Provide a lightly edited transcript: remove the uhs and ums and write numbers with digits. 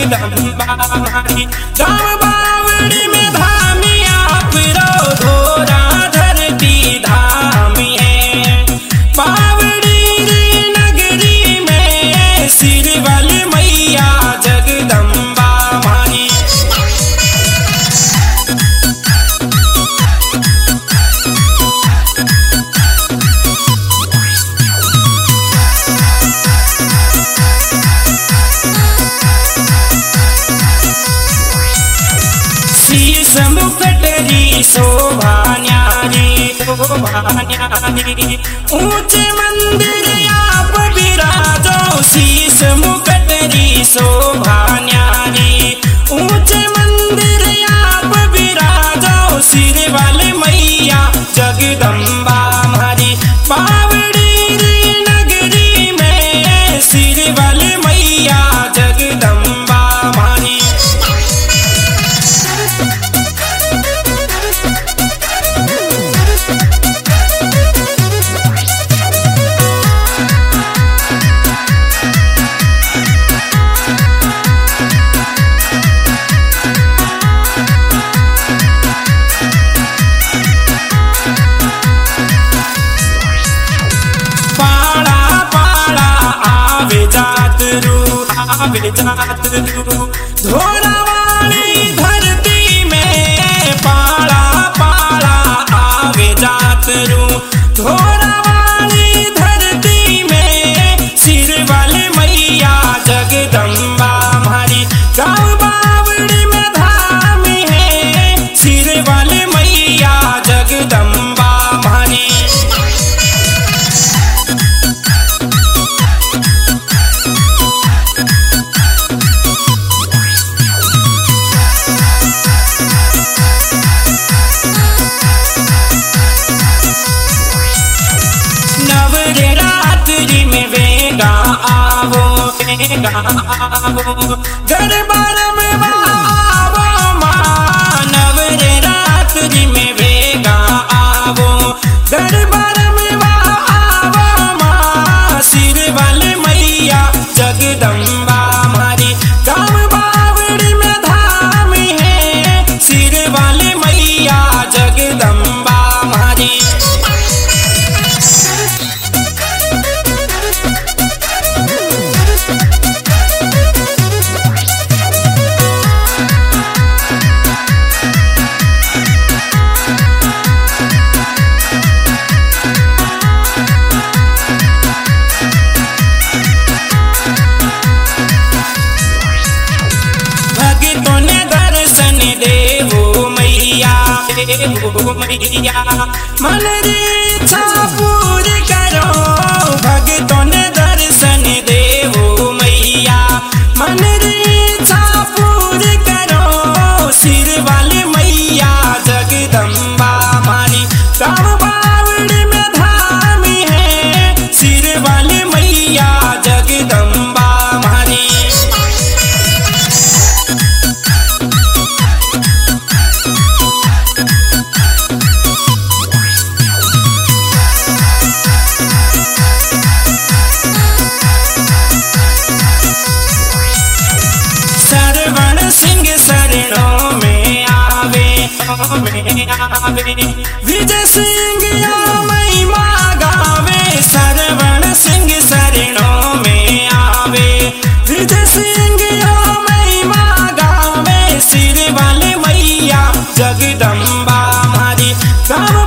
जगदम्बा हमारी। गाँव बावड़ी में धामिया फिरो धोरा धरती धामी है। बावड़ी नगरी में सिर वाली मैया जगदम्बा हमारी। शीश मुकटरी शोभा न्यारी ऊंचे मंदिर आप विराजो। शीश मुकटरी शोभा न्यारी ऊंचे मंदिर आप विराजो। सिर वाले मैया जगदम्बा हमारी। बावड़ी नगरी में सिर वाले मैया जगदम्बा हमारी। आवे जात रू धोरा वाली धरती में। पाड़ा पाड़ा आवे जात रू धोरा वाली धरती में। सिर वाले मैया जगदम्बा हमारी। गाँव बावड़ी में धाम है। सिर वाले मैया जगदम्बा हमारी। नवरात्रि में वेगा आवो दरबार में आवो माँ। नवरात्रि में वेगा आवो दरबार में आवो माँ। सिर वाले मैया जगदम्बा हमारी। गाँव बावड़ी में धाम है। सिर वाले मैया जगदम्बा हमारी। भक्तों ने दर्शन देवो मैया मन री इच्छा पूरी करो। भक्तों ने दर्शन देवो मैया मन री इच्छा पूरी करो। सिर वाली मैया जगदम्बा हमारी। गाँव बावड़ी में धाम है। सिर वाली मैया जगदम्बा हमारी। सरवण सिंह शरणों में आवे विजय सिंह या महिमा गावे। सरवण सिंह शरणों में आवे विजय सिंह या महिमा गावे। सिर वाले मैया जगदम्बा हमारी।